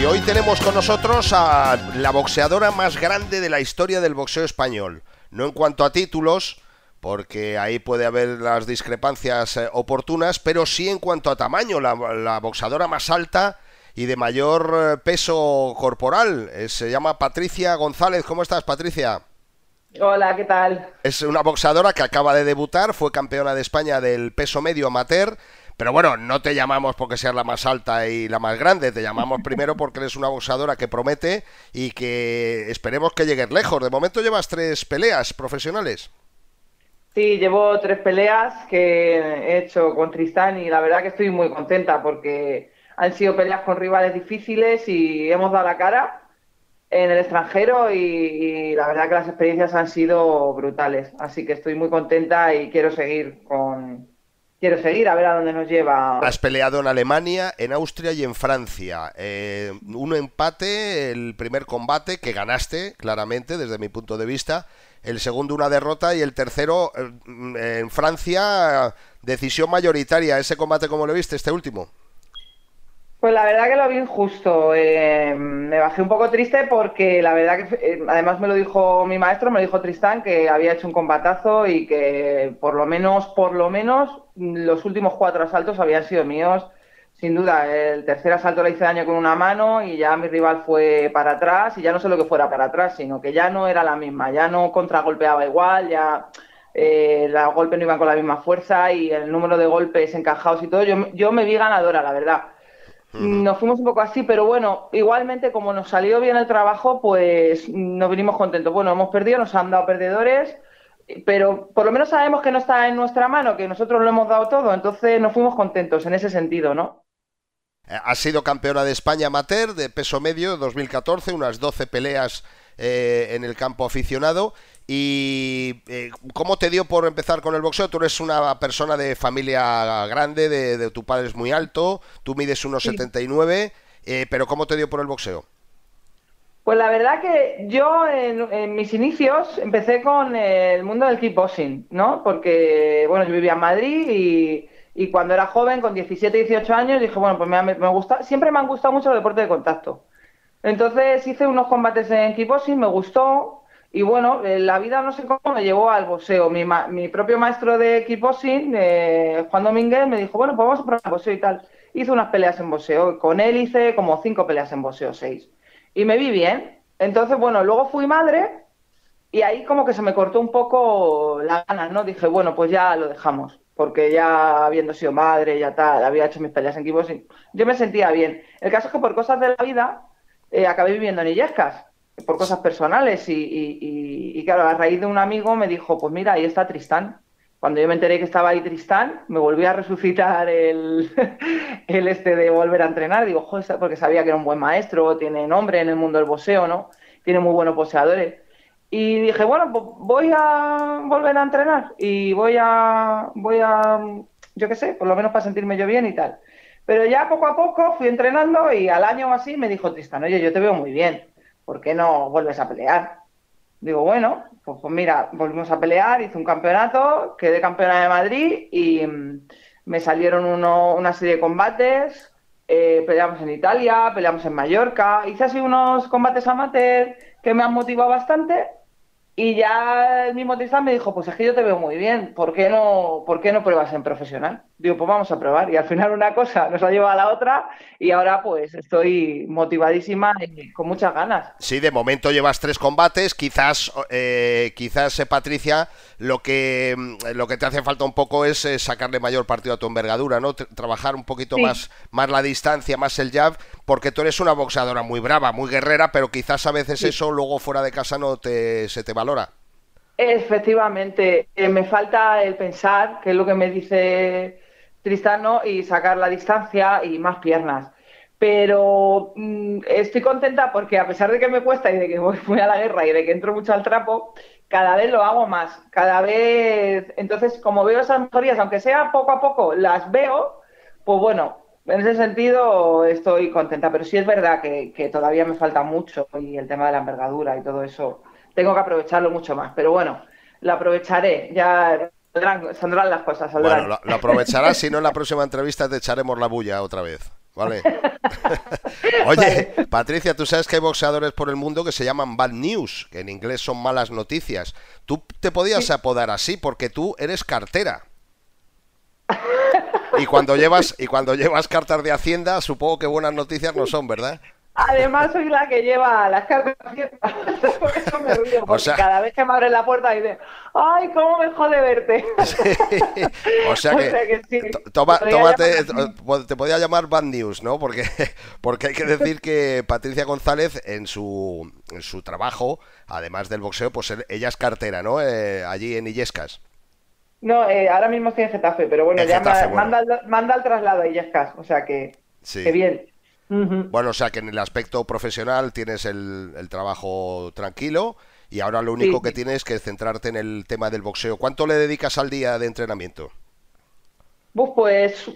hoy tenemos con nosotros a la boxeadora más grande de la historia del boxeo español. No en cuanto a títulos, porque ahí puede haber las discrepancias oportunas, pero sí en cuanto a tamaño, la boxeadora más alta y de mayor peso corporal. Se llama Patricia González. ¿Cómo estás, Patricia? Hola, ¿qué tal? Es una boxeadora que acaba de debutar, fue campeona de España del peso medio amateur, pero bueno, no te llamamos porque seas la más alta y la más grande, te llamamos primero porque eres una boxeadora que promete y que esperemos que llegues lejos. De momento llevas 3 peleas profesionales. Sí, llevo 3 peleas que he hecho con Tristán y la verdad que estoy muy contenta porque han sido peleas con rivales difíciles y hemos dado la cara en el extranjero y la verdad que las experiencias han sido brutales. Así que estoy muy contenta y quiero seguir a ver a dónde nos lleva. Has peleado en Alemania, en Austria y en Francia. Un empate, el primer combate que ganaste, claramente, desde mi punto de vista. El segundo, una derrota. Y el tercero, en Francia, decisión mayoritaria. ¿Ese combate cómo lo viste, este último? Pues la verdad que lo vi injusto. Me bajé un poco triste porque la verdad que, además me lo dijo mi maestro, me lo dijo Tristán, que había hecho un combatazo y que por lo menos, los últimos 4 asaltos habían sido míos. Sin duda, el tercer asalto le hice daño con una mano y ya mi rival fue para atrás y ya no solo que fuera para atrás, sino que ya no era la misma, ya no contragolpeaba igual, ya los golpes no iban con la misma fuerza y el número de golpes encajados y todo. Yo me vi ganadora, la verdad. Ujú. Nos fuimos un poco así, pero bueno, igualmente como nos salió bien el trabajo, pues nos vinimos contentos. Bueno, hemos perdido, nos han dado perdedores, pero por lo menos sabemos que no está en nuestra mano, que nosotros lo hemos dado todo, entonces nos fuimos contentos en ese sentido, ¿no? Has sido campeona de España amateur de peso medio 2014, unas 12 peleas en el campo aficionado. ¿Y cómo te dio por empezar con el boxeo? Tú eres una persona de familia grande, de tu padre es muy alto, tú mides unos Sí. 79, pero ¿cómo te dio por el boxeo? Pues la verdad que yo en mis inicios empecé con el mundo del kickboxing, ¿no? Porque, bueno, yo vivía en Madrid y cuando era joven, con 17, 18 años, dije, bueno, pues me gusta, siempre me han gustado mucho los deportes de contacto. Entonces hice unos combates en kickboxing, me gustó y bueno, la vida no sé cómo me llevó al boxeo. Mi propio maestro de kickboxing, Juan Domínguez, me dijo, bueno, pues vamos a probar el boxeo y tal. Hice unas peleas en boxeo, con él hice como 5 peleas en boxeo, 6. Y me vi bien. Entonces, bueno, luego fui madre y ahí como que se me cortó un poco las ganas, ¿no? Dije, bueno, pues ya lo dejamos, porque ya habiendo sido madre, ya tal, había hecho mis peleas en kickboxing, yo me sentía bien. El caso es que por cosas de la vida acabé viviendo en Illescas, por cosas personales y claro, a raíz de un amigo me dijo, pues mira, ahí está Tristán. Cuando yo me enteré que estaba ahí Tristán, me volví a resucitar el este de volver a entrenar. Digo, joder, porque sabía que era un buen maestro, tiene nombre en el mundo del boxeo, ¿no? Tiene muy buenos boxeadores. Y dije, bueno, pues voy a volver a entrenar y yo qué sé, por lo menos para sentirme yo bien y tal. Pero ya poco a poco fui entrenando y al año o así me dijo Tristan, oye, yo te veo muy bien, ¿por qué no vuelves a pelear? Digo, bueno, pues mira, volvimos a pelear, hice un campeonato, quedé campeona de Madrid y me salieron una serie de combates, peleamos en Italia, peleamos en Mallorca, hice así unos combates amateur que me han motivado bastante y ya el mismo Tristan me dijo, pues es que yo te veo muy bien, por qué no pruebas en profesional? Digo, pues vamos a probar. Y al final una cosa nos ha llevado a la otra y ahora pues estoy motivadísima y con muchas ganas. Sí, de momento llevas 3 combates, quizás Patricia, lo que te hace falta un poco es sacarle mayor partido a tu envergadura, ¿no? Trabajar un poquito Sí, más la distancia, más el jab, porque tú eres una boxeadora muy brava, muy guerrera, pero quizás a veces sí. eso luego fuera de casa se te valora. Efectivamente, me falta el pensar, que es lo que me dice Tristano, y sacar la distancia y más piernas. Pero estoy contenta porque a pesar de que me cuesta y de que voy muy a la guerra y de que entro mucho al trapo, cada vez lo hago más. Cada vez, entonces, como veo esas mejorías, aunque sea poco a poco, las veo, pues bueno, en ese sentido estoy contenta. Pero sí es verdad que todavía me falta mucho y el tema de la envergadura y todo eso tengo que aprovecharlo mucho más, pero bueno, lo aprovecharé, ya saldrán las cosas, Bueno, saldrán. lo aprovecharás, si no en la próxima entrevista te echaremos la bulla otra vez, ¿vale? Oye, Vale. Patricia, tú sabes que hay boxeadores por el mundo que se llaman bad news, que en inglés son malas noticias. Tú te podías Sí. apodar así porque tú eres cartera. Y cuando llevas cartas de Hacienda, supongo que buenas noticias no son, ¿verdad? Además, soy la que lleva las cartas. Por eso me río, O porque sea, cada vez que me abren la puerta dice, ¡ay, cómo me jode verte! sí. O sea O que sea que sí, podría llamarme tómate, así. te podía llamar Bad News, ¿no? Porque, porque hay que decir que Patricia González en su trabajo, además del boxeo, pues ella es cartera, ¿no? Allí en Illescas, No, ahora mismo estoy en Getafe, pero bueno, en ya Getafe, bueno. manda el traslado y ya está. O sea que Sí. bien. Ujú. Bueno, o sea que en el aspecto profesional tienes el trabajo tranquilo y ahora lo Sí, único que sí. tienes que centrarte en el tema del boxeo. ¿Cuánto le dedicas al día de entrenamiento? Pues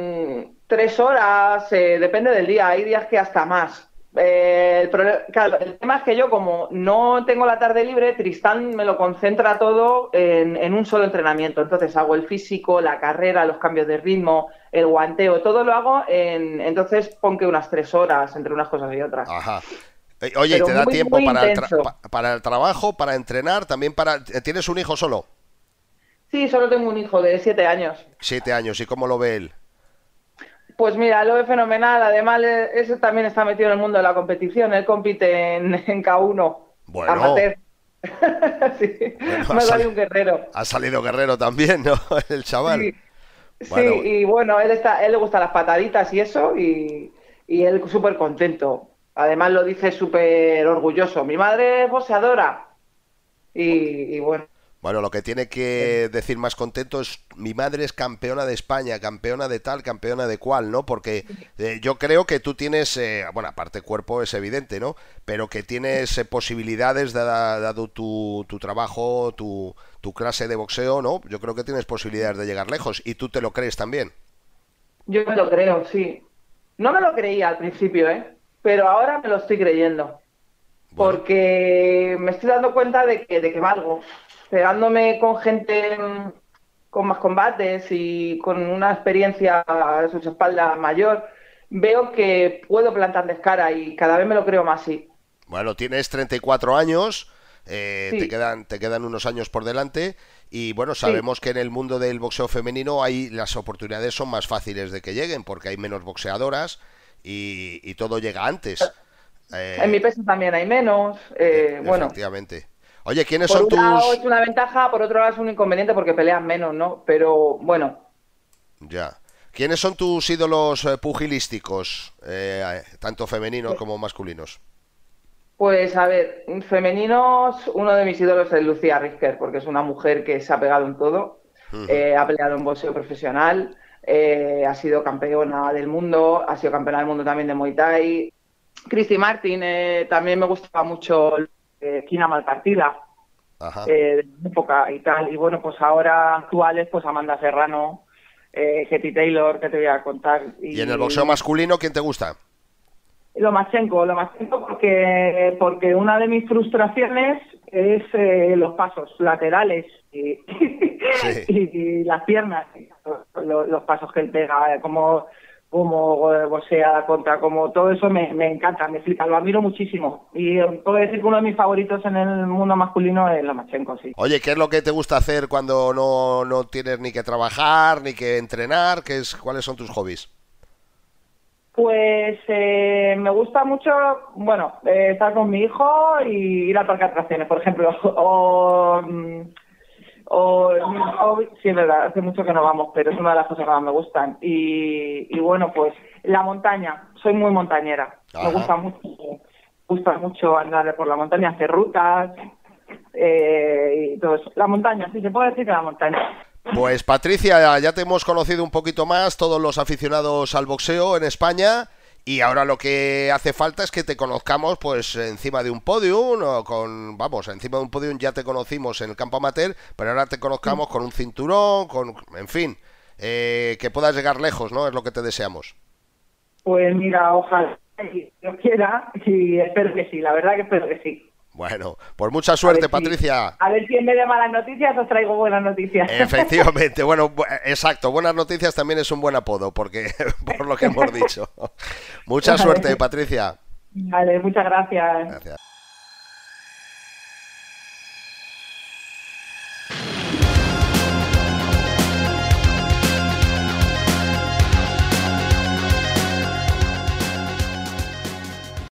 3 horas, depende del día. Hay días que hasta más. Claro, el tema es que yo, como no tengo la tarde libre, Tristán me lo concentra todo en un solo entrenamiento. Entonces hago el físico, la carrera, los cambios de ritmo, el guanteo, todo lo hago entonces pon que unas 3 horas entre unas cosas y otras. Ajá. Oye, ¿y Pero te da muy, tiempo muy intenso. para el trabajo, para entrenar, también para... ¿Tienes un hijo solo? Sí, solo tengo un hijo de 7 años. 7 años, ¿y cómo lo ve él? Pues mira, lo ve fenomenal. Además, ese también está metido en el mundo de la competición. Él compite en K1 Bueno, amateur. Sí, bueno, me sale un guerrero. ha salido guerrero también, ¿no? El chaval. Sí, sí, Bueno, y bueno, él le gustan las pataditas y eso, y él súper contento. Además lo dice súper orgulloso. Mi madre es boxeadora. Y bueno, bueno, lo que tiene que decir más contento es mi madre es campeona de España, campeona de tal, campeona de cual, ¿no? Porque yo creo que tú tienes, bueno, aparte cuerpo es evidente, ¿no? Pero que tienes posibilidades, dado tu trabajo, tu clase de boxeo, ¿no? Yo creo que tienes posibilidades de llegar lejos y tú te lo crees también. yo me lo creo, sí. No me lo creía al principio, ¿eh? Pero ahora me lo estoy creyendo. Bueno, Porque me estoy dando cuenta de que valgo. Pegándome con gente con más combates y con una experiencia a sus espaldas mayor, veo que puedo plantarles cara y cada vez me lo creo más, sí. bueno, tienes 34 años, Sí, te quedan unos años por delante y bueno, sí. sabemos que en el mundo del boxeo femenino hay las oportunidades son más fáciles de que lleguen porque hay menos boxeadoras y todo llega antes. En mi Eh, peso también hay menos. Bueno, efectivamente. Oye, ¿quiénes por son un lado es tus... una ventaja, por otro lado es un inconveniente porque pelean menos, ¿no? Pero bueno, Ya. ¿Quiénes son tus ídolos pugilísticos, tanto femeninos como masculinos? pues a ver, femeninos, uno de mis ídolos es Lucía Risker, porque es una mujer que se ha pegado en todo, Ujú. ha peleado en boxeo profesional, ha sido campeona del mundo, ha sido campeona del mundo también de Muay Thai. Christy Martin, también me gustaba mucho Esquina Malpartida, Ajá. de la época y tal. Y bueno, pues ahora actuales, pues Amanda Serrano, Katie Taylor, que te voy a contar, ¿Y en el boxeo y masculino quién te gusta? Lomachenko porque una de mis frustraciones es los pasos laterales y, Sí. y las piernas, los pasos que él pega, como boxea contra, como todo eso me encanta, me flipa, lo admiro muchísimo. Y puedo decir que uno de mis favoritos en el mundo masculino es Lomachenko, sí. Oye, ¿qué es lo que te gusta hacer cuando no tienes ni que trabajar, ni que entrenar? ¿Cuáles son tus hobbies? Pues me gusta mucho, bueno, estar con mi hijo y ir a parque de atracciones, por ejemplo, sí, es verdad, hace mucho que no vamos, pero es una de las cosas que más me gustan. Y bueno, pues la montaña, soy muy montañera, Ajá. me gusta mucho andar por la montaña, hacer rutas y todo eso. La montaña, sí, se puede decir que la montaña. Pues Patricia, ya te hemos conocido un poquito más, todos los aficionados al boxeo en España, y ahora lo que hace falta es que te conozcamos pues encima de un podium, o con, vamos, encima de un podium ya te conocimos en el campo amateur, pero ahora te conozcamos con un cinturón, en fin, que puedas llegar lejos, ¿no? Es lo que te deseamos. Pues mira, ojalá, si Dios quiera, y espero que sí, la verdad que espero que sí. Bueno, pues mucha A ver suerte, si, Patricia. a ver si en vez de malas noticias os traigo buenas noticias. Efectivamente, bueno, exacto, buenas noticias también es un buen apodo, porque por lo que hemos dicho. Mucha Vale. suerte, Patricia. Vale, muchas gracias. Gracias.